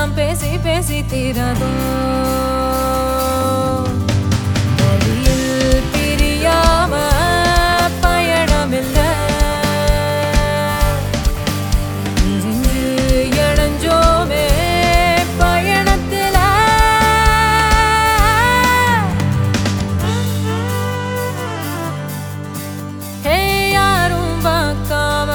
எல்லாம் பேசி பேசி தீராதோ வழியில் பிரியாம பயணமில்லை இணைஞ்சோமே பயணத்தில ஹே யாரும் பார்க்காம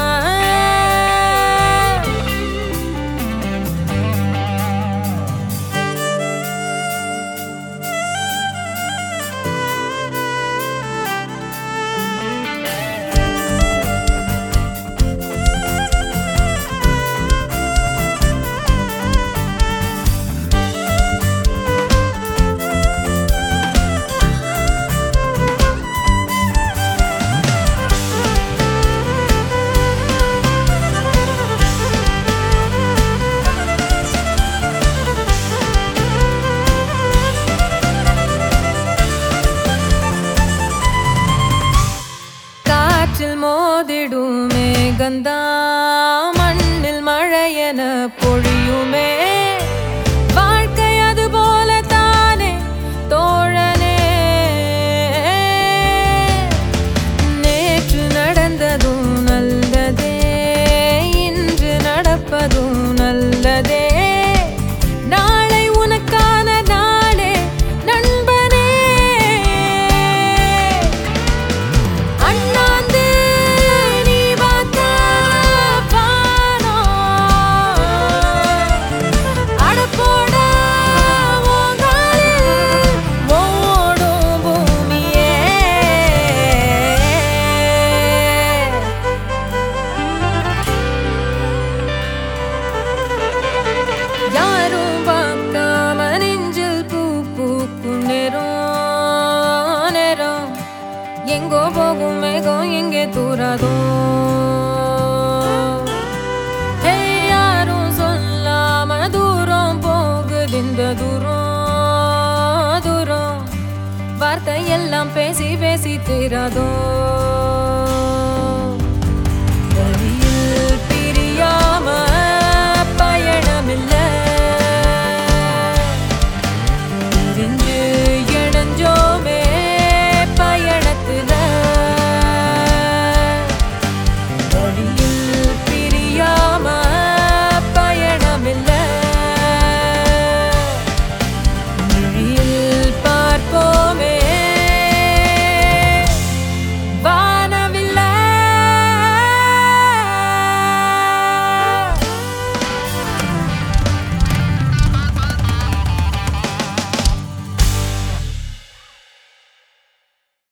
மோதிடுமே கந்தா மண்ணில் மழையென பொழியுமே வாழ்க்கை அது போல தானே தோழனே நேற்று நடந்ததும் நல்லதே இன்று நடப்பதும் நல்லதே நாளை உனக்கான நாளே நண்பனே அண்ணாந்து எங்கோ போகும் மேகம் எங்கே தூராதோ யாரும் சொல்லாம தூரம் போகுது இந்த தூரம் தூரம் வார்த்தை எல்லாம் பேசி பேசி தீராதோ